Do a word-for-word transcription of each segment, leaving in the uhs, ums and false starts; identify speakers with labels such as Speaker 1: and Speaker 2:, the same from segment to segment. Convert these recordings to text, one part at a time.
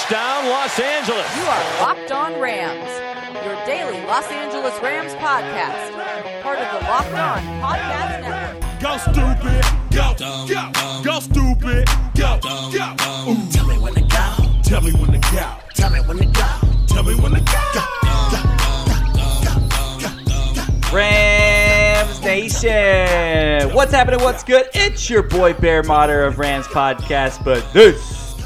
Speaker 1: Touchdown, Los Angeles.
Speaker 2: You are Locked On Rams, your daily Los Angeles Rams podcast. Part of the Locked On Podcast Network.
Speaker 3: Go stupid, go, go, go stupid, go, go. Ooh.
Speaker 4: Tell me when to go.
Speaker 3: Tell me when to go.
Speaker 4: Tell me when to go.
Speaker 3: Tell me when to go.
Speaker 5: Rams Nation, what's happening? What's good? It's your boy Bear Motter of Rams Podcast, but this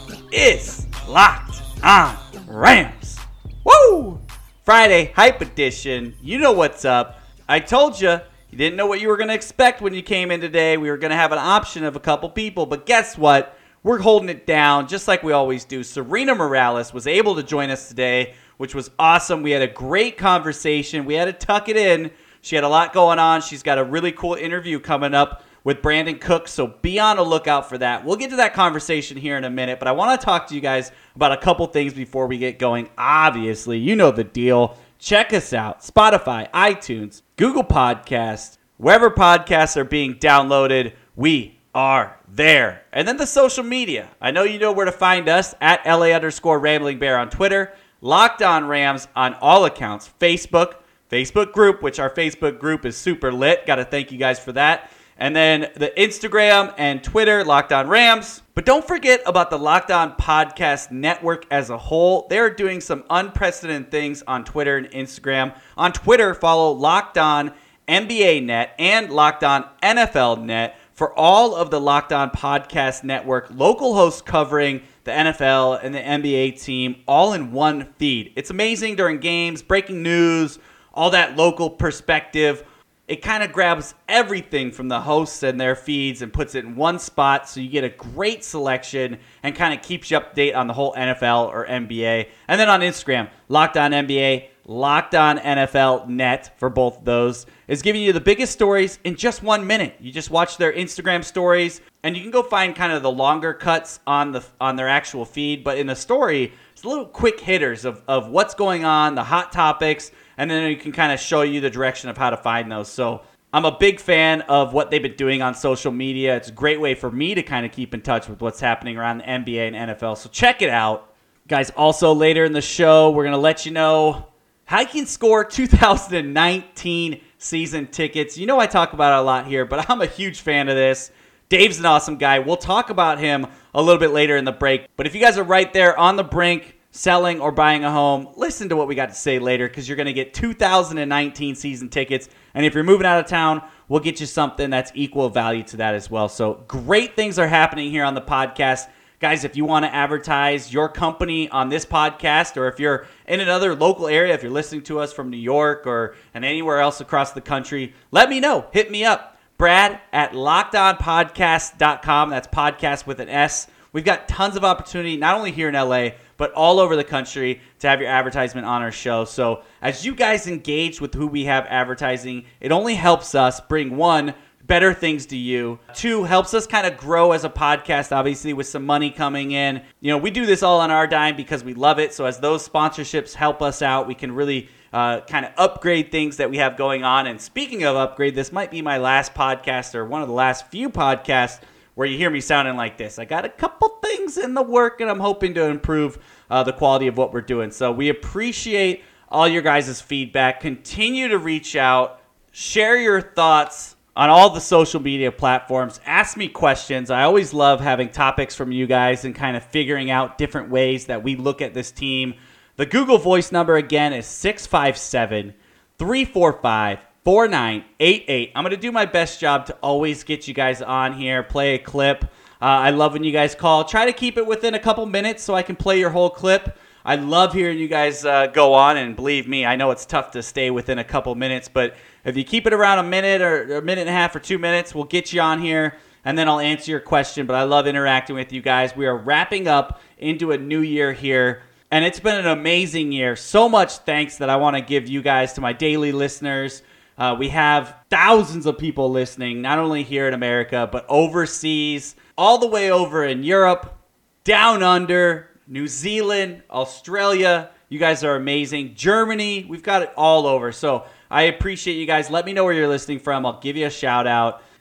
Speaker 5: is Locked On Rams. Woo! Friday Hype Edition. You know what's up. I told you, you didn't know what you were going to expect when you came in today. We were going to have an option of a couple people, but guess what? We're holding it down just like we always do. Serena Morales was able to join us today, which was awesome. We had a great conversation. We had to tuck it in. She had a lot going on. She's got a really cool interview coming up with Brandon Cook, so be on the lookout for that. We'll get to that conversation here in a minute, but I want to talk to you guys about a couple things before we get going. Obviously, you know the deal. Check us out. Spotify, iTunes, Google Podcasts, wherever podcasts are being downloaded, we are there. And then the social media. I know you know where to find us, at L A underscore Rambling Bear on Twitter, Locked On Rams on all accounts, Facebook, Facebook group, which our Facebook group is super lit. Got to thank you guys for that. And then the Instagram and Twitter, Locked On Rams. But don't forget about the Locked On Podcast Network as a whole. They're doing some unprecedented things on Twitter and Instagram. On Twitter, follow Locked On N B A Net and Locked On N F L Net for all of the Locked On Podcast Network local hosts covering the N F L and the N B A team all in one feed. It's amazing during games, breaking news, all that local perspective. It kind of grabs everything from the hosts and their feeds and puts it in one spot, so you get a great selection and kind of keeps you up to date on the whole N F L or N B A. And then on Instagram, Locked On N B A, Locked On N F L Net for both of those is giving you the biggest stories in just one minute. You just watch their Instagram stories, and you can go find kind of the longer cuts on the on their actual feed. But in the story, it's little quick hitters of, of what's going on, the hot topics, and then you can kind of show you the direction of how to find those. So I'm a big fan of what they've been doing on social media. It's a great way for me to kind of keep in touch with what's happening around the N B A and N F L. So check it out. Guys, also later in the show, we're going to let you know how you can score two thousand nineteen season tickets. You know I talk about it a lot here, but I'm a huge fan of this. Dave's an awesome guy. We'll talk about him a little bit later in the break. But if you guys are right there on the brink, selling or buying a home, listen to what we got to say later, because you're going to get two thousand nineteen season tickets. And if you're moving out of town, we'll get you something that's equal value to that as well. So great things are happening here on the podcast. Guys, if you want to advertise your company on this podcast, or if you're in another local area, if you're listening to us from New York or and anywhere else across the country, let me know. Hit me up. Brad at locked on podcast dot com. That's podcast with an S. We've got tons of opportunity, not only here in L A, but all over the country to have your advertisement on our show. So as you guys engage with who we have advertising, it only helps us bring, one, better things to you. Two, helps us kind of grow as a podcast, obviously, with some money coming in. You know, we do this all on our dime because we love it. So as those sponsorships help us out, we can really uh, kind of upgrade things that we have going on. And speaking of upgrade, this might be my last podcast, or one of the last few podcasts where you hear me sounding like this. I got a couple things in the work, and I'm hoping to improve uh, the quality of what we're doing. So we appreciate all your guys' feedback. Continue to reach out. Share your thoughts on all the social media platforms. Ask me questions. I always love having topics from you guys and kind of figuring out different ways that we look at this team. The Google Voice number, again, is six five seven, three four five, four nine eight eight. I'm going to do my best job to always get you guys on here, play a clip. Uh, I love when you guys call. Try to keep it within a couple minutes so I can play your whole clip. I love hearing you guys uh, go on, and believe me, I know it's tough to stay within a couple minutes, but if you keep it around a minute or a minute and a half or two minutes, we'll get you on here, and then I'll answer your question. But I love interacting with you guys. We are wrapping up into a new year here, and it's been an amazing year. So much thanks that I want to give you guys, to my daily listeners. Uh, we have thousands of people listening, not only here in America, but overseas, all the way over in Europe, down under, New Zealand, Australia. You guys are amazing. Germany, we've got it all over. So I appreciate you guys. Let me know where you're listening from. I'll give you a shout out.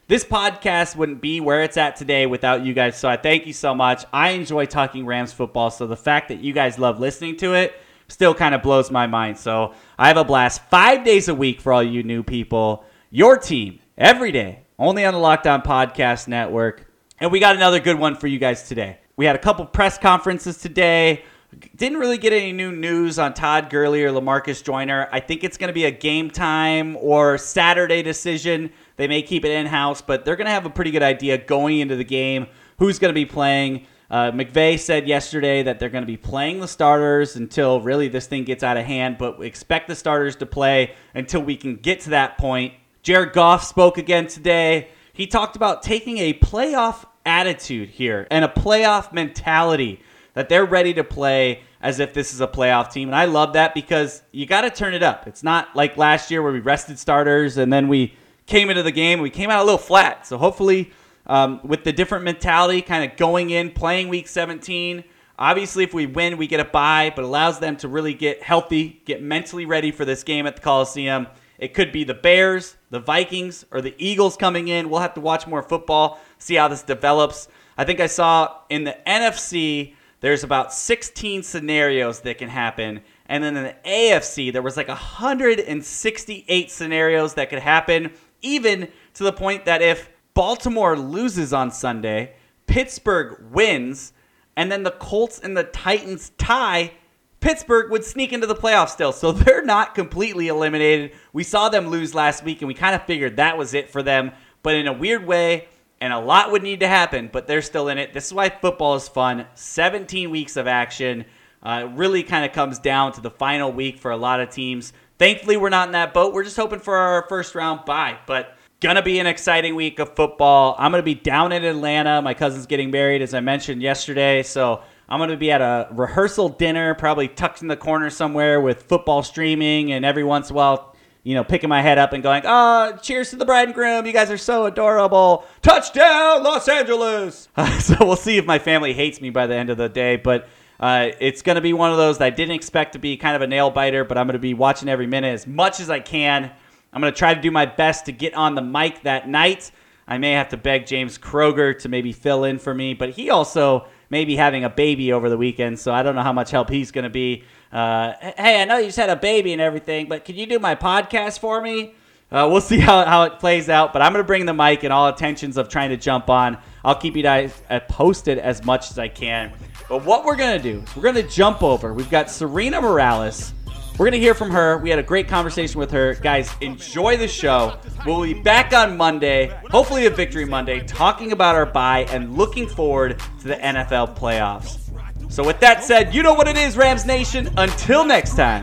Speaker 5: This podcast wouldn't be where it's at today without you guys, so I thank you so much. I enjoy talking Rams football, so the fact that you guys love listening to it still kind of blows my mind. So I have a blast five days a week for all you new people. Your team, every day, only on the Locked On Podcast Network. And we got another good one for you guys today. We had a couple press conferences today. Didn't really get any new news on Todd Gurley or LaMarcus Joyner. I think it's going to be a game time or Saturday decision. They may keep it in-house, but they're going to have a pretty good idea going into the game who's going to be playing. Uh, McVay said yesterday that they're going to be playing the starters until really this thing gets out of hand, but we expect the starters to play until we can get to that point. Jared Goff spoke again today. He talked about taking a playoff attitude here and a playoff mentality, that they're ready to play as if this is a playoff team. And I love that because you got to turn it up. It's not like last year where we rested starters and then we came into the game. We came out a little flat. So hopefully um, with the different mentality kind of going in, playing week seventeen, obviously if we win, we get a bye, but allows them to really get healthy, get mentally ready for this game at the Coliseum. It could be the Bears, the Vikings, or the Eagles coming in. We'll have to watch more football, see how this develops. I think I saw in the N F C, there's about sixteen scenarios that can happen. And then in the A F C, there was like one hundred sixty-eight scenarios that could happen, even to the point that if Baltimore loses on Sunday, Pittsburgh wins, and then the Colts and the Titans tie, Pittsburgh would sneak into the playoffs still. So they're not completely eliminated. We saw them lose last week, and we kind of figured that was it for them. But in a weird way, and a lot would need to happen, but they're still in it. This is why football is fun. seventeen weeks of action. Uh, it really kind of comes down to the final week for a lot of teams. Thankfully, we're not in that boat. We're just hoping for our first round bye. But gonna be an exciting week of football. I'm gonna be down in Atlanta. My cousin's getting married, as I mentioned yesterday. So I'm gonna be at a rehearsal dinner, probably tucked in the corner somewhere with football streaming, and every once in a while, you know, picking my head up and going, oh, cheers to the bride and groom. You guys are so adorable. Touchdown, Los Angeles. Uh, so we'll see if my family hates me by the end of the day. But uh, it's going to be one of those that I didn't expect to be kind of a nail biter, but I'm going to be watching every minute as much as I can. I'm going to try to do my best to get on the mic that night. I may have to beg James Kroger to maybe fill in for me, but he also may be having a baby over the weekend, so I don't know how much help he's going to be. Uh, hey, I know you just had a baby and everything, but can you do my podcast for me? Uh, we'll see how, how it plays out, but I'm going to bring the mic and all intentions of trying to jump on. I'll keep you guys posted as much as I can. But what we're going to do is we're going to jump over. We've got Serena Morales. We're going to hear from her. We had a great conversation with her. Guys, enjoy the show. We'll be back on Monday, hopefully a Victory Monday, talking about our bye and looking forward to the N F L playoffs. So with that said, you know what it is, Rams Nation. Until next time,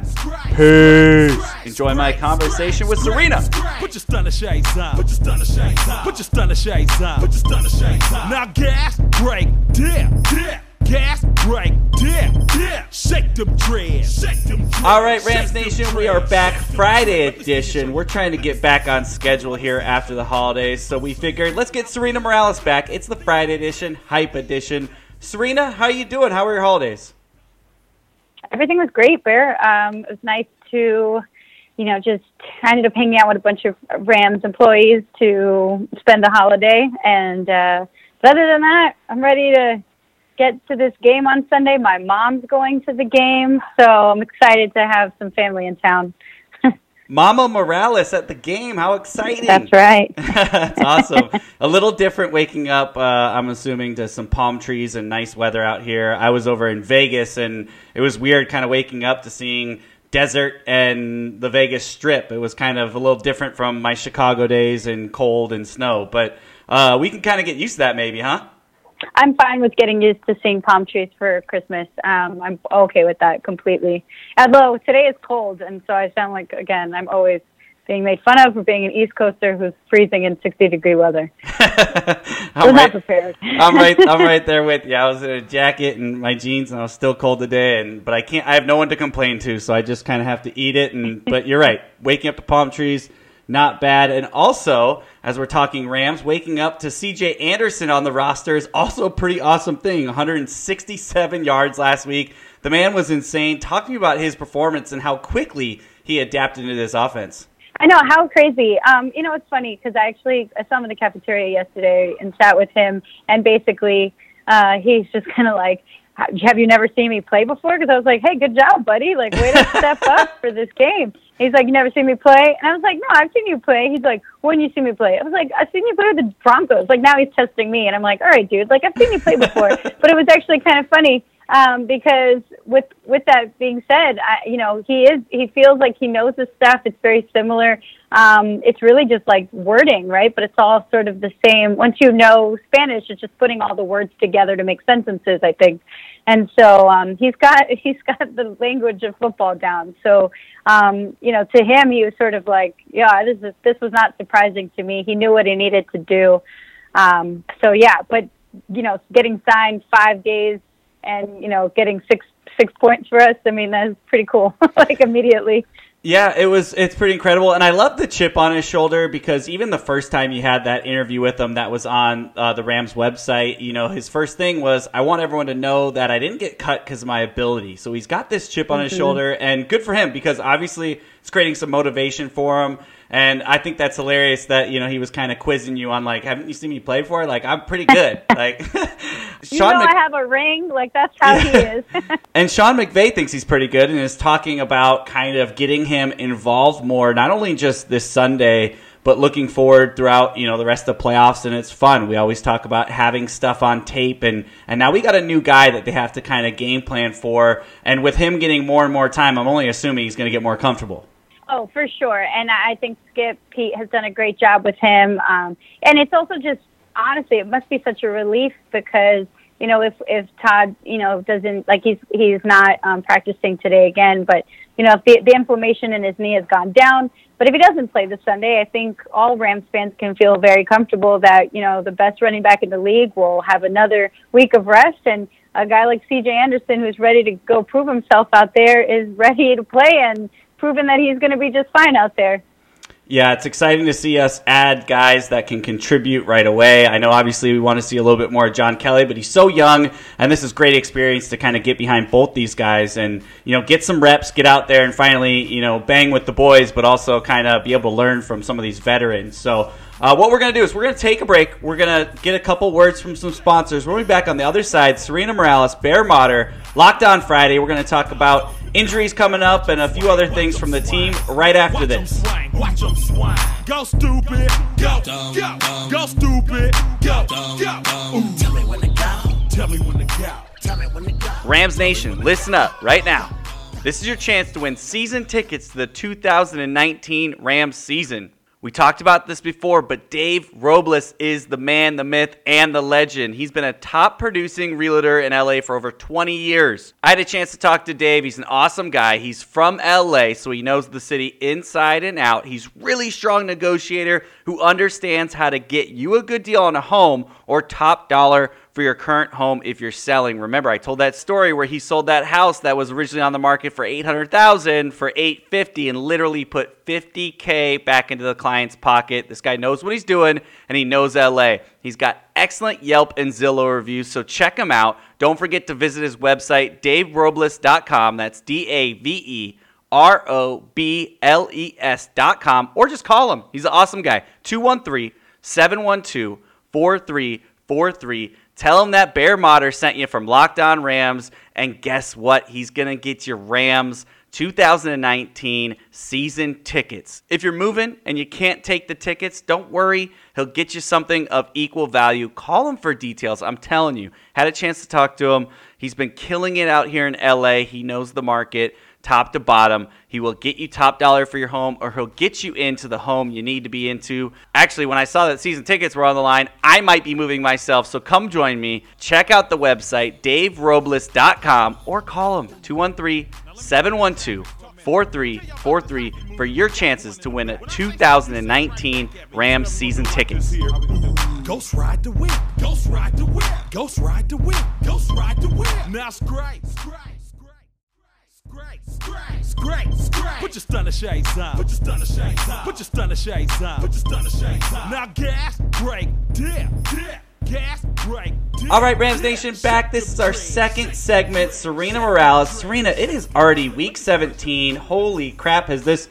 Speaker 5: peace. Enjoy my conversation with Serena.
Speaker 3: Put your stunner shades on. Put your stunner shades on. Put your stunner shades on. Put your stunner shades on. Now gas, break, dip, dip. Gas, break, dip, dip. Shake them dreads. Shake them dreads.
Speaker 5: All right, Rams Nation, we are back. Friday edition. We're trying to get back on schedule here after the holidays, so we figured let's get Serena Morales back. It's the Friday edition, hype edition. Serena, how you doing? How were your holidays?
Speaker 1: Everything was great, Bear. Um, it was nice to, you know, just I ended up hanging out with a bunch of Rams employees to spend the holiday. And uh, but other than that, I'm ready to get to this game on Sunday. My mom's going to the game, so I'm excited to have some family in town.
Speaker 5: Mama Morales at the game. How exciting.
Speaker 1: That's right.
Speaker 5: That's awesome. A little different waking up, uh, I'm assuming, to some palm trees and nice weather out here. I was over in Vegas, and it was weird kind of waking up to seeing desert and the Vegas Strip. It was kind of a little different from my Chicago days and cold and snow. But uh, we can kind of get used to that maybe, huh?
Speaker 1: I'm fine with getting used to seeing palm trees for Christmas. Um, I'm okay with that completely. Although today is cold, and so I sound like, again, I'm always being made fun of for being an East Coaster who's freezing in sixty degree weather. I was
Speaker 5: right,
Speaker 1: not prepared.
Speaker 5: I'm right. I'm right there with you. I was in a jacket and my jeans, and I was still cold today. And but I can't. I have no one to complain to, so I just kind of have to eat it. And but you're right. Waking up to palm trees. Not bad. And also, as we're talking Rams, waking up to C J Anderson on the roster is also a pretty awesome thing. one hundred sixty-seven yards last week. The man was insane. Talk to me about his performance and how quickly he adapted into this offense.
Speaker 1: I know, how crazy. Um, you know, it's funny because I actually I saw him in the cafeteria yesterday and sat with him, and basically uh, he's just kind of like, have you never seen me play before? Because I was like, hey, good job, buddy. Like, way to step up for this game. He's like, you never seen me play? And I was like, no, I've seen you play. He's like, when you see me play? I was like, I've seen you play with the Broncos. Like, now he's testing me. And I'm like, all right, dude. Like, I've seen you play before. But it was actually kind of funny. Um, because with with that being said, I, you know, he is he feels like he knows his stuff. It's very similar. Um, it's really just like wording, right? But it's all sort of the same. Once you know Spanish, it's just putting all the words together to make sentences, I think. And so um, he's got he's got the language of football down. So um, you know, to him, he was sort of like, yeah, this is this was not surprising to me. He knew what he needed to do. Um, so yeah, but you know, getting signed five days. And, you know, getting six six points for us, I mean, that's pretty cool, like, immediately.
Speaker 5: Yeah, it was. It's pretty incredible. And I love the chip on his shoulder because even the first time you had that interview with him that was on uh, the Rams website, you know, his first thing was, I want everyone to know that I didn't get cut because of my ability. So he's got this chip on mm-hmm. his shoulder, and good for him because obviously it's creating some motivation for him. And I think that's hilarious that, you know, he was kind of quizzing you on, like, haven't you seen me play before? Like, I'm pretty good. Like,
Speaker 1: you Sean know Mc- I have a ring. Like, that's how he is.
Speaker 5: And Sean McVay thinks he's pretty good and is talking about kind of getting him involved more, not only just this Sunday, but looking forward throughout, you know, the rest of the playoffs. And it's fun. We always talk about having stuff on tape. And, and now we got a new guy that they have to kind of game plan for. And with him getting more and more time, I'm only assuming he's going to get more comfortable.
Speaker 1: Oh, for sure. And I think Skip Pete has done a great job with him. Um, and it's also just, honestly, it must be such a relief because, you know, if, if Todd, you know, doesn't, like he's he's not um, practicing today again, but, you know, if the, the inflammation in his knee has gone down, but if he doesn't play this Sunday, I think all Rams fans can feel very comfortable that, you know, the best running back in the league will have another week of rest, and a guy like C J Anderson who's ready to go prove himself out there is ready to play and proven that he's going to be just fine out there.
Speaker 5: Yeah, it's exciting to see us add guys that can contribute right away. I know obviously we want to see a little bit more of John Kelly, but he's so young, and this is great experience to kind of get behind both these guys and, you know, get some reps, get out there and finally, you know, bang with the boys, but also kind of be able to learn from some of these veterans. So uh, what we're going to do is we're going to take a break. We're going to get a couple words from some sponsors. We'll be back on the other side. Serena Morales, Bear Motter, Locked On Friday. We're going to talk about injuries coming up and a few other things from the team right after this.
Speaker 3: Watch them swing. Go stupid. Go. Go. Go stupid. Go. Go.
Speaker 4: Tell me when to go.
Speaker 3: Tell me when to go.
Speaker 4: Tell me when to go.
Speaker 5: Rams Nation, listen up right now. This is your chance to win season tickets to the two thousand nineteen Rams season. We talked about this before, but Dave Robles is the man, the myth, and the legend. He's been a top producing realtor in L A for over twenty years. I had a chance to talk to Dave. He's an awesome guy. He's from L A, so he knows the city inside and out. He's a really strong negotiator who understands how to get you a good deal on a home or top dollar for your current home if you're selling. Remember, I told that story where he sold that house that was originally on the market for eight hundred thousand dollars for eight hundred fifty thousand dollars and literally put fifty thousand dollars back into the client's pocket. This guy knows what he's doing, and he knows L A. He's got excellent Yelp and Zillow reviews, so check him out. Don't forget to visit his website, dave robles dot com. That's D A V E R O B L E S dot com, or just call him. He's an awesome guy. two one three, seven one two, four three four three. Tell him that Bear Motter sent you from Locked On Rams, and guess what? He's going to get your Rams two thousand nineteen season tickets. If you're moving and you can't take the tickets, don't worry. He'll get you something of equal value. Call him for details. I'm telling you. Had a chance to talk to him. He's been killing it out here in L A. He knows the market top to bottom. He will get you top dollar for your home, or he'll get you into the home you need to be into. Actually, when I saw that season tickets were on the line, I might be moving myself, so come join me. Check out the website, dave robles dot com, or call him, two one three, seven one two, four three four three, for your chances to win a two thousand nineteen Rams season tickets.
Speaker 3: Ghost ride the whip. Ghost ride the whip. Ghost ride the whip. Ghost ride the whip. Now it's great. Great, great, great, great. Put your stunner shades on. Put your stunner shades on. Put your stunner shades on. Put your stunner shades on. Now gas, break, dip, dip. Gas, break, dip.
Speaker 5: All right, Rams Nation, back. This is our second segment, Serena Morales. Serena, it is already week seventeen. Holy crap, has this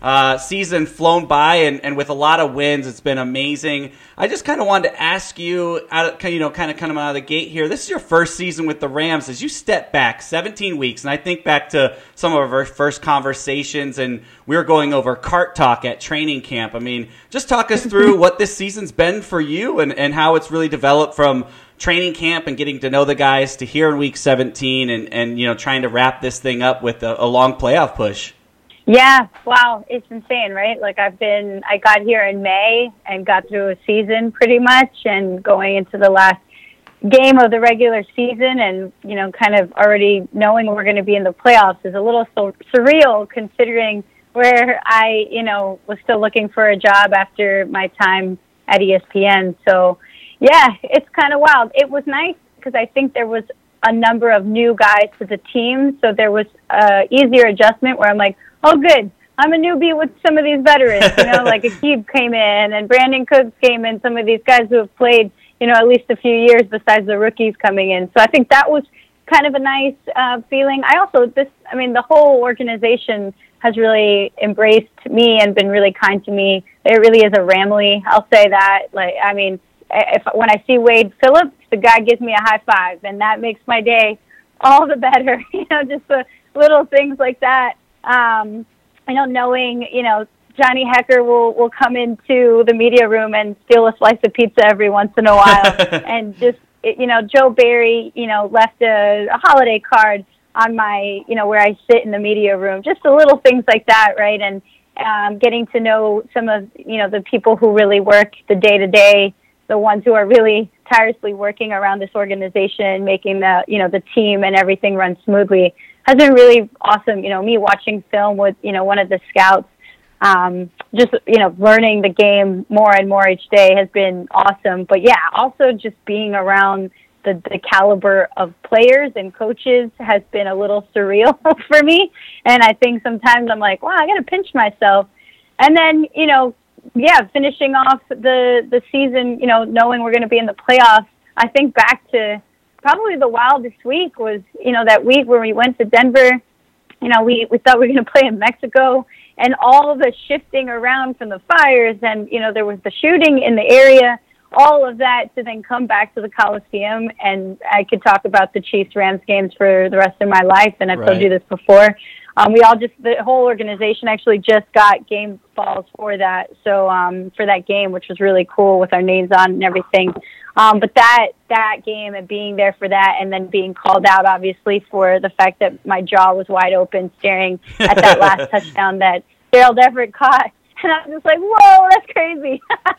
Speaker 5: uh, season flown by, and, and with a lot of wins. It's been amazing. I just kind of wanted to ask you, out of, you know, kind of coming out of the gate here, this is your first season with the Rams. As you step back seventeen weeks, and I think back to some of our first conversations, and we were going over cart talk at training camp. I mean, just talk us through what this season's been for you and, and how it's really developed from training camp and getting to know the guys to here in week seventeen and, and you know, trying to wrap this thing up with a, a long playoff push.
Speaker 1: Yeah, wow, it's insane, right? Like I've been, I got here in May and got through a season pretty much, and going into the last game of the regular season and, you know, kind of already knowing we're going to be in the playoffs is a little so surreal considering where I, you know, was still looking for a job after my time at E S P N. So, yeah, it's kind of wild. It was nice because I think there was a number of new guys to the team, so there was a easier adjustment where I'm like, oh, good, I'm a newbie with some of these veterans, you know, like Aqib came in and Brandon Cooks came in, some of these guys who have played, you know, at least a few years besides the rookies coming in. So I think that was kind of a nice uh, feeling. I also, this, I mean, the whole organization has really embraced me and been really kind to me. It really is a family, I'll say that. Like, I mean, if when I see Wade Phillips, the guy gives me a high five, and that makes my day all the better. You know, just the little things like that. Um, I know knowing, you know, Johnny Hecker will, will come into the media room and steal a slice of pizza every once in a while. And just, you know, Joe Barry, you know, left a, a holiday card on my, you know, where I sit in the media room. Just the little things like that, right? And um, getting to know some of, you know, the people who really work the day-to-day, the ones who are really tirelessly working around this organization, making the, you know, the team and everything run smoothly, has been really awesome. You know, me watching film with, you know, one of the scouts, um, just, you know, learning the game more and more each day has been awesome. But yeah, also just being around the, the caliber of players and coaches has been a little surreal for me. And I think sometimes I'm like, wow, I got to pinch myself. And then, you know, yeah, finishing off the, the season, you know, knowing we're going to be in the playoffs, I think back to probably the wildest week was, you know, that week where we went to Denver. You know, we, we thought we were going to play in Mexico, and all of the shifting around from the fires, and, you know, there was the shooting in the area, all of that to then come back to the Coliseum. And I could talk about the Chiefs-Rams games for the rest of my life, and I've
Speaker 5: Right.
Speaker 1: told you this before. Um, we all just, the whole organization actually just got game balls for that. So, um, for that game, which was really cool with our names on and everything. Um, but that, that game and being there for that, and then being called out, obviously, for the fact that my jaw was wide open staring at that last touchdown that Gerald Everett caught. And I was just like, whoa, that's crazy.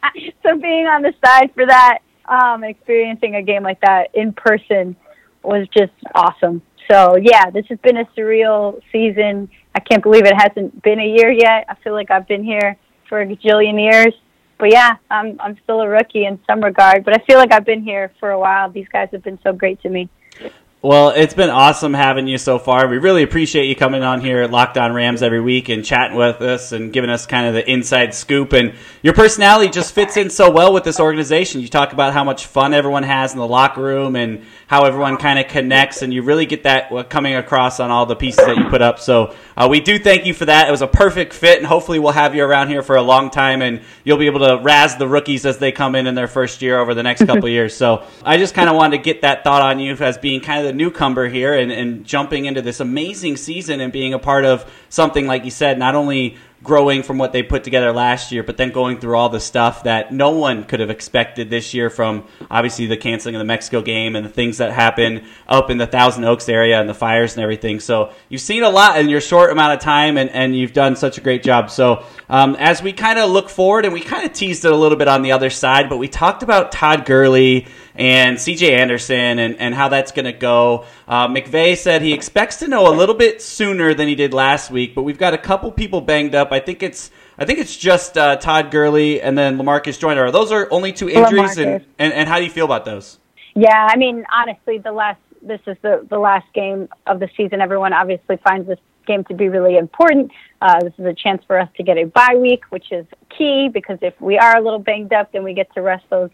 Speaker 1: So being on the side for that, um, experiencing a game like that in person was just awesome. So, yeah, this has been a surreal season. I can't believe it hasn't been a year yet. I feel like I've been here for a gajillion years. But, yeah, I'm I'm still a rookie in some regard. But I feel like I've been here for a while. These guys have been so great to me.
Speaker 5: Well, it's been awesome having you so far. We really appreciate you coming on here at Locked On Rams every week and chatting with us and giving us kind of the inside scoop. And your personality just fits in so well with this organization. You talk about how much fun everyone has in the locker room and how everyone kind of connects, and you really get that coming across on all the pieces that you put up. So uh, we do thank you for that. It was a perfect fit, and hopefully we'll have you around here for a long time, and you'll be able to razz the rookies as they come in in their first year over the next couple of years. So I just kind of wanted to get that thought on you as being kind of the newcomer here and, and jumping into this amazing season and being a part of something, like you said, not only growing from what they put together last year, but then going through all the stuff that no one could have expected this year, from obviously the canceling of the Mexico game and the things that happened up in the Thousand Oaks area and the fires and everything. So you've seen a lot in your short amount of time, and, and you've done such a great job. So um, as we kind of look forward, and we kind of teased it a little bit on the other side, but we talked about Todd Gurley and C J Anderson and, and how that's going to go. Uh, McVay said he expects to know a little bit sooner than he did last week, but we've got a couple people banged up. I think it's I think it's just uh, Todd Gurley and then LaMarcus Joyner. Those are only two injuries, and, and, and how do you feel about those?
Speaker 1: Yeah, I mean, honestly, the last this is the, the last game of the season. Everyone obviously finds this game to be really important. Uh, this is a chance for us to get a bye week, which is key, because if we are a little banged up, then we get to rest those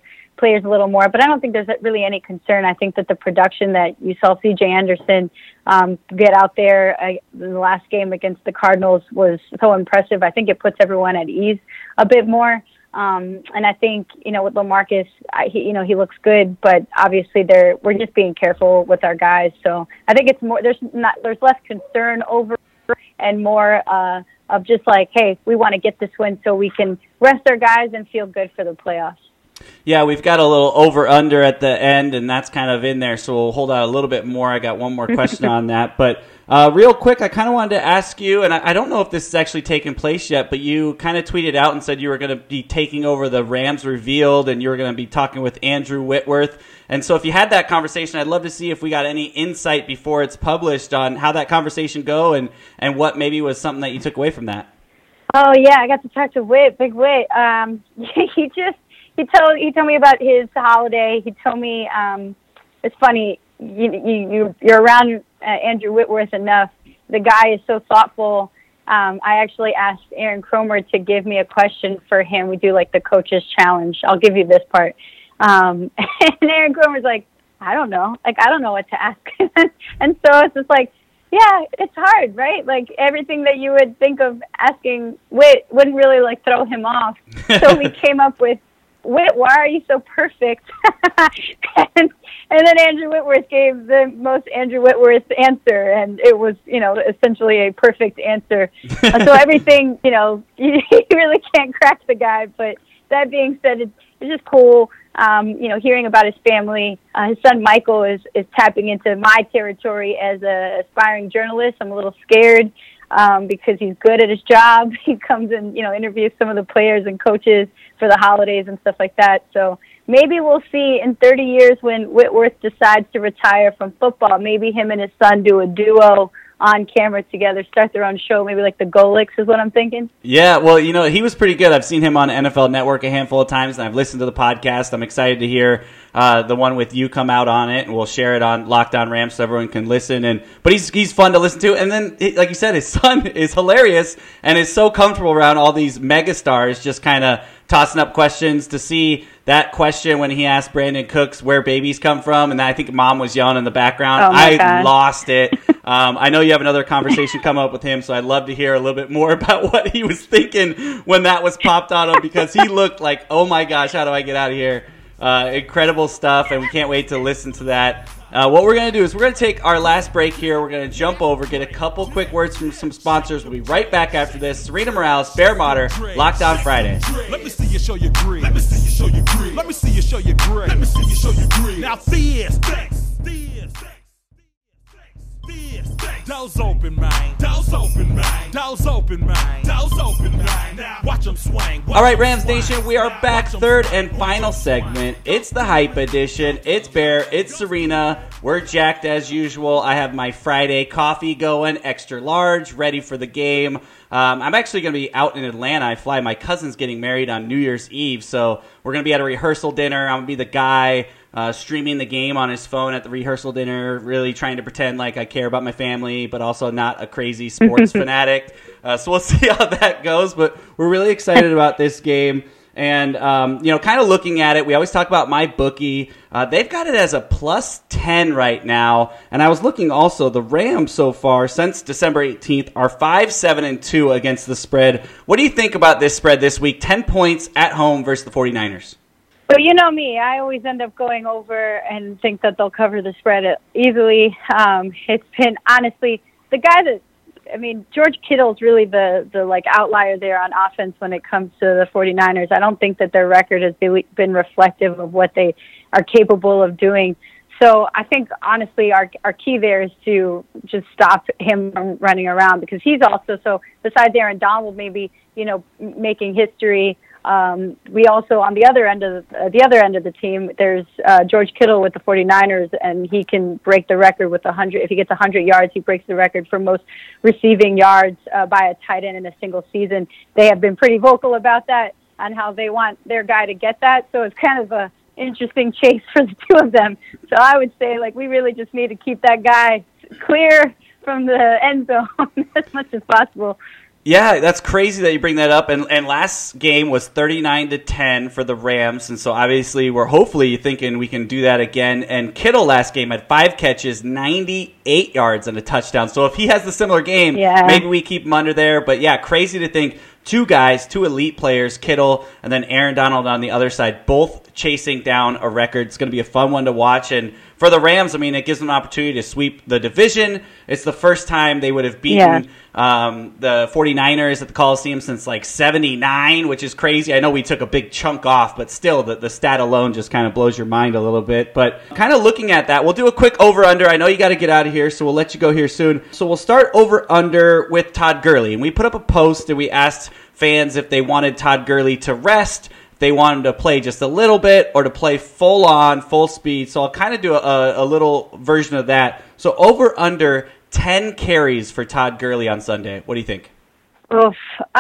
Speaker 1: players a little more, but I don't think there's really any concern. I think that the production that you saw C J Anderson um, get out there uh, in the last game against the Cardinals was so impressive. I think it puts everyone at ease a bit more. Um, and I think, you know, with LaMarcus, I, he, you know, he looks good, but obviously they're, we're just being careful with our guys. So I think it's more, there's not, there's less concern over and more uh, of just like, hey, we want to get this win so we can rest our guys and feel good for the playoffs.
Speaker 5: Yeah, we've got a little over-under at the end, and that's kind of in there, so we'll hold out a little bit more. I got one more question on that. But uh, real quick, I kind of wanted to ask you, and I, I don't know if this has actually taken place yet, but you kind of tweeted out and said you were going to be taking over the Rams Revealed, and you were going to be talking with Andrew Whitworth. And so if you had that conversation, I'd love to see if we got any insight before it's published on how that conversation go and, and what maybe was something that you took away from that.
Speaker 1: Oh, yeah, I got to talk to Whit, Big Whit. Um, he just... He told he told me about his holiday. He told me um, it's funny. You you you're around uh, Andrew Whitworth enough. The guy is so thoughtful. Um, I actually asked Aaron Cromer to give me a question for him. We do like the coaches challenge. I'll give you this part. Um, and Aaron Cromer's like, I don't know. Like I don't know what to ask. And so it's just like, yeah, it's hard, right? Like everything that you would think of asking Whit wouldn't really like throw him off. So we came up with, Whit, why are you so perfect? and, and then Andrew Whitworth gave the most Andrew Whitworth answer, and it was, you know, essentially a perfect answer. uh, so everything, you know, you, you really can't crack the guy. But that being said, it's, it's just cool, um, you know, hearing about his family. Uh, his son Michael is, is tapping into my territory as an aspiring journalist. I'm a little scared. Um, because he's good at his job. He comes and, you know, interviews some of the players and coaches for the holidays and stuff like that. So maybe we'll see in thirty years when Whitworth decides to retire from football, maybe him and his son do a duo on camera together, start their own show, maybe like the Golics is what I'm thinking.
Speaker 5: Yeah, well, you know, he was pretty good. I've seen him on N F L Network a handful of times, and I've listened to the podcast. I'm excited to hear uh, the one with you come out on it, and we'll share it on Locked On Rams so everyone can listen. And But he's he's fun to listen to. And then, like you said, his son is hilarious and is so comfortable around all these megastars, just kind of tossing up questions. To see that question when he asked Brandon Cooks where babies come from, and I think mom was yelling in the background.
Speaker 1: Oh
Speaker 5: I
Speaker 1: God.
Speaker 5: lost it. Um, I know you have another conversation coming up with him, so I'd love to hear a little bit more about what he was thinking when that was popped on him, because he looked like, oh my gosh, how do I get out of here? Uh, incredible stuff, and we can't wait to listen to that. Uh, what we're going to do is we're going to take our last break here. We're going to jump over, get a couple quick words from some sponsors. We'll be right back after this. Serena Morales, Bear Motter, Locked On Friday.
Speaker 3: Let me see you show your grit. Let me see you show your grit. Let me see you show your grit. Let me see you show your grit. Now this, this, this, this, doors open, man. Doors open, man. Doors open, man. Doors open, man. Now watch them swing.
Speaker 5: All right, Rams Nation, we are back. Third and final segment. It's the Hype Edition. It's Bear. It's Serena. We're jacked as usual. I have my Friday coffee going, extra large, ready for the game. Um, I'm actually going to be out in Atlanta. I fly. My cousin's getting married on New Year's Eve, so we're going to be at a rehearsal dinner. I'm going to be the guy uh, streaming the game on his phone at the rehearsal dinner, really trying to pretend like I care about my family, but also not a crazy sports fanatic. Uh, so we'll see how that goes, but we're really excited about this game. And, um, you know, kind of looking at it, we always talk about MyBookie. Uh, they've got it as a plus ten right now. And I was looking also, the Rams so far since December eighteenth are five, seven, and two against the spread. What do you think about this spread this week? ten points at home versus the 49ers.
Speaker 1: Well, you know me. I always end up going over and think that they'll cover the spread easily. Um, it's been, honestly, the guy that, I mean, George Kittle's really the, the like outlier there on offense when it comes to the 49ers. I don't think that their record has been reflective of what they are capable of doing. So I think, honestly, our our key there is to just stop him from running around, because he's also, so besides Aaron Donald maybe, you know, making history, Um, we also, on the other end of the, uh, the other end of the team, there's uh, George Kittle with the 49ers, and he can break the record with one hundred. If he gets one hundred yards, he breaks the record for most receiving yards uh, by a tight end in a single season. They have been pretty vocal about that, on how they want their guy to get that. So it's kind of a interesting chase for the two of them. So I would say, like, we really just need to keep that guy clear from the end zone as much as possible.
Speaker 5: Yeah, that's crazy that you bring that up. And and last game was thirty-nine to ten for the Rams, and so obviously we're hopefully thinking we can do that again. And Kittle last game had five catches, ninety-eight yards, and a touchdown. So if he has the similar game,
Speaker 1: yeah.
Speaker 5: maybe we keep him under there. But yeah, crazy to think two guys, two elite players, Kittle and then Aaron Donald on the other side, both chasing down a record. It's going to be a fun one to watch. And for the Rams, I mean, it gives them an opportunity to sweep the division. It's the first time they would have beaten yeah. um, the 49ers at the Coliseum since like seventy-nine, which is crazy. I know we took a big chunk off, but still the, the stat alone just kind of blows your mind a little bit. But kind of looking at that, we'll do a quick over-under. I know you got to get out of here, so we'll let you go here soon. So we'll start over-under with Todd Gurley. And we put up a post and we asked fans if they wanted Todd Gurley to rest, they want him to play just a little bit, or to play full on, full speed. So I'll kind of do a, a little version of that. So over under ten carries for Todd Gurley on Sunday. What do you think?
Speaker 1: Oof.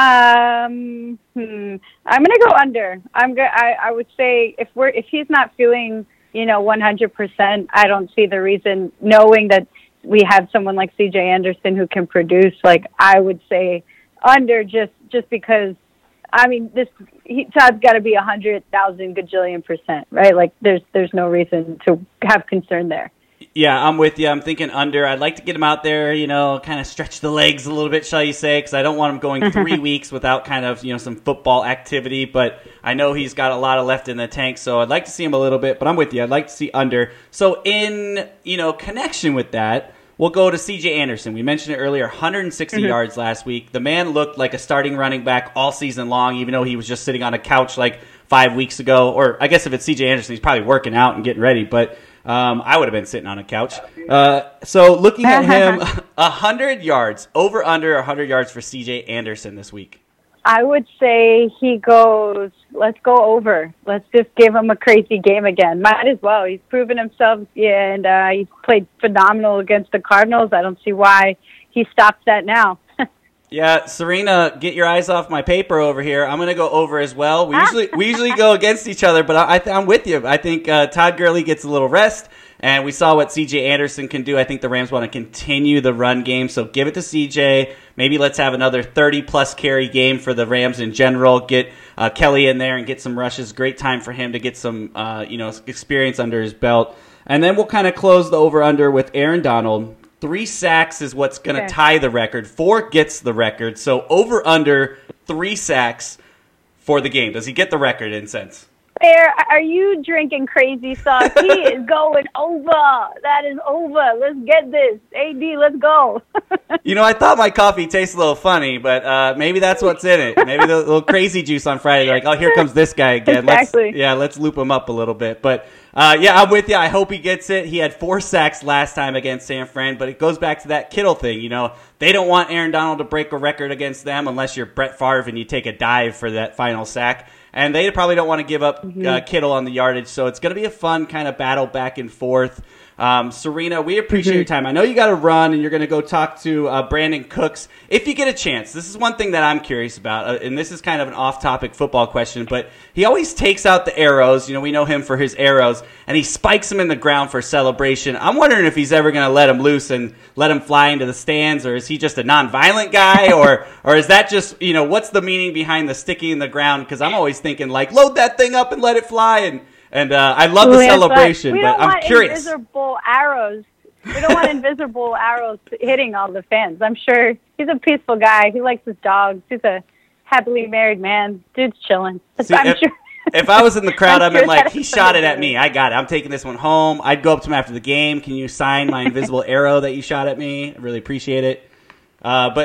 Speaker 1: Um, hmm. I'm gonna go under. I'm go- I, I would say if we're if he's not feeling, you know, one hundred percent, I don't see the reason. Knowing that we have someone like C J Anderson who can produce, like I would say under, just just because. I mean, this he, Todd's got to be a hundred thousand gajillion percent, right? Like, there's there's no reason to have concern there.
Speaker 5: Yeah, I'm with you. I'm thinking under. I'd like to get him out there, you know, kind of stretch the legs a little bit, shall you say, because I don't want him going three weeks without kind of, you know, some football activity. But I know he's got a lot of left in the tank, so I'd like to see him a little bit. But I'm with you. I'd like to see under. So in, you know, connection with that, we'll go to C J Anderson. We mentioned it earlier, one hundred sixty mm-hmm. yards last week. The man looked like a starting running back all season long, even though he was just sitting on a couch like five weeks ago. Or I guess if it's C J Anderson, he's probably working out and getting ready. But um, I would have been sitting on a couch. Uh, so looking at him, one hundred yards, over under one hundred yards for C J Anderson this week.
Speaker 1: I would say he goes, let's go over. Let's just give him a crazy game again. Might as well. He's proven himself, yeah, and uh, he's played phenomenal against the Cardinals. I don't see why he stops that now.
Speaker 5: Yeah, Serena, get your eyes off my paper over here. I'm going to go over as well. We usually we usually go against each other, but I, I, I'm with you. I think uh, Todd Gurley gets a little rest, and we saw what C J Anderson can do. I think the Rams want to continue the run game, so give it to C J. Maybe let's have another thirty-plus carry game for the Rams in general. Get uh, Kelly in there and get some rushes. Great time for him to get some uh, you know experience under his belt. And then we'll kind of close the over-under with Aaron Donald. Three sacks is what's going to okay. tie the record. Four gets the record. So over-under three sacks for the game. Does he get the record in sense?
Speaker 1: Bear, are you drinking crazy sauce? He is going over. That is over. Let's get this. A D, let's go.
Speaker 5: You know, I thought my coffee tastes a little funny, but uh, maybe that's what's in it. Maybe the little crazy juice on Friday. They're like, oh, here comes this guy again.
Speaker 1: Exactly.
Speaker 5: Let's, yeah, let's loop him up a little bit. But, uh, yeah, I'm with you. I hope he gets it. He had four sacks last time against San Fran, but it goes back to that Kittle thing. You know, they don't want Aaron Donald to break a record against them unless you're Brett Favre and you take a dive for that final sack. And they probably don't want to give up mm-hmm. uh, Kittle on the yardage, so it's going to be a fun kind of battle back and forth. Um, Serena, we appreciate mm-hmm. your time. I know you got to run, and you're going to go talk to uh, Brandin Cooks. If you get a chance, this is one thing that I'm curious about, uh, and this is kind of an off-topic football question, but he always takes out the arrows. You know, we know him for his arrows, and he spikes them in the ground for celebration. I'm wondering if he's ever going to let him loose and let him fly into the stands, or is he just a non-violent guy, or or is that just, you know, what's the meaning behind the sticking in the ground? Because I'm always thinking, like, load that thing up and let it fly, and And uh, I love the
Speaker 1: yeah,
Speaker 5: celebration,
Speaker 1: but,
Speaker 5: but I'm curious.
Speaker 1: Invisible arrows. We don't want invisible arrows hitting all the fans. I'm sure he's a peaceful guy. He likes his dogs. He's a happily married man. Dude's chilling.
Speaker 5: See,
Speaker 1: I'm
Speaker 5: if,
Speaker 1: sure.
Speaker 5: If I was in the crowd,
Speaker 1: I'm
Speaker 5: I'd
Speaker 1: sure
Speaker 5: be like, he shot it at me. I got it. I'm taking this one home. I'd go up to him after the game. Can you sign my invisible arrow that you shot at me? I really appreciate it. Uh, but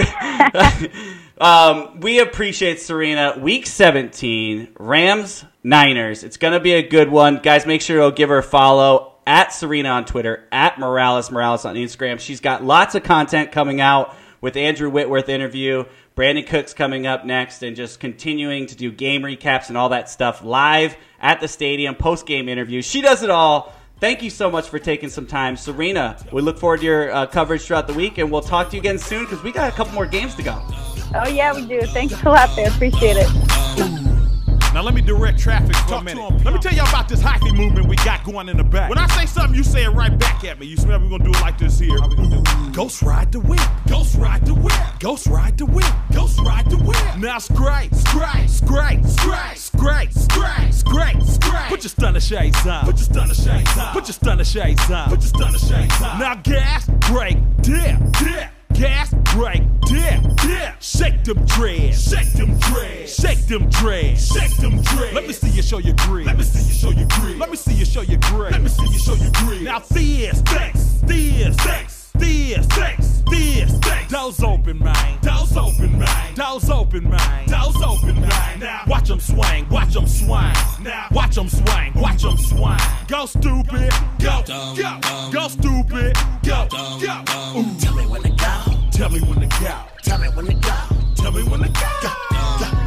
Speaker 5: um, we appreciate Serena. Week seventeen, Rams, Niners. It's going to be a good one. Guys, make sure to give her a follow at Serena on Twitter, at Morales Morales on Instagram. She's got lots of content coming out with Andrew Whitworth interview, Brandin Cooks coming up next, and just continuing to do game recaps and all that stuff live at the stadium, post-game interviews. She does it all. Thank you so much for taking some time. Serena, we look forward to your uh, coverage throughout the week, and we'll talk to you again soon because we got a couple more games to go.
Speaker 1: Oh, yeah, we do. Thanks a lot, there. Appreciate it.
Speaker 3: Now let me direct traffic for Talk a minute. Let me tell y'all about this hyphy movement we got going in the back. When I say something, you say it right back at me. You smell? We're going to do it like this here. Ghost ride the whip. Ghost ride the whip. Ghost ride the whip. Ghost ride the whip. Now scrape, scrape, scrape, scrape, scrape, scrape, scrape, scrape. Put your stunner shades on. Put your stunner shades on. Put your stunner shades on. Put your stunner shades on. Now gas, brake, dip, dip. Gas, brake, dip, dip. Shake them dreads. Shake them dreads. Shake them dreads. Shake them dreads. Let me see you show your grit. Let me see you show your grit. Let me see you show your grit. Let me see you show your grit. Now this, this, this, this, this, this, this, this. Doors open, man. Doors open, man. Doors open, man. Doors open, man. Now watch them swing. Watch them swing. Now watch them swing. Watch them swing. Go stupid. Go. Go. Go stupid. Go. Go. Ooh.
Speaker 4: Tell me when to go.
Speaker 3: Tell me when to go.
Speaker 4: Tell me when to go.
Speaker 3: Tell me when to go.
Speaker 4: Go. Go.